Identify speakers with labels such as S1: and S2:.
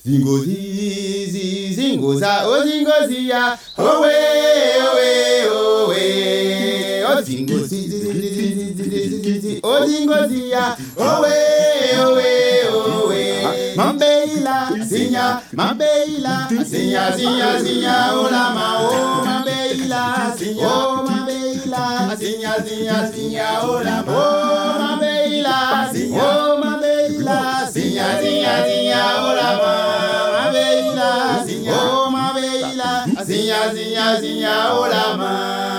S1: Zingozi, zingoza, oh zingozia, owe, owe, owe, oh zingozi, oh zingozia, owe, owe, owe, mambeila, sinya, sinya, sinya, olama, oh mambeila, sinya, oh mambeila, sinya, olama, oh mambeila, sinya, oh mambeila, sinya, olama. Oh ma beila, sinya, olama.